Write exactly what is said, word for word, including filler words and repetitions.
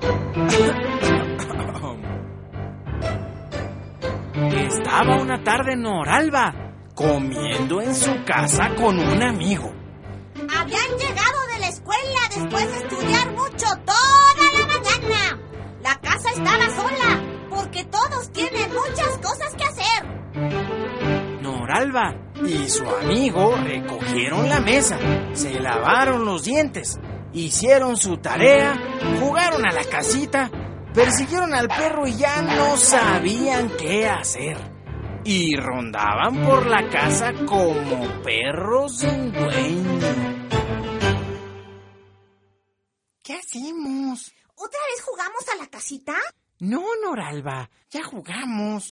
Estaba una tarde Noralba comiendo en su casa con un amigo. Habían llegado de la escuela después de estudiar mucho toda la mañana. La casa estaba sola porque todos tienen muchas cosas que hacer. Noralba y su amigo recogieron la mesa, se lavaron los dientes, hicieron su tarea, jugaron a la casita, persiguieron al perro y ya no sabían qué hacer. Y rondaban por la casa como perros sin dueño. ¿Qué hacemos? ¿Otra vez jugamos a la casita? No, Noralba, ya jugamos.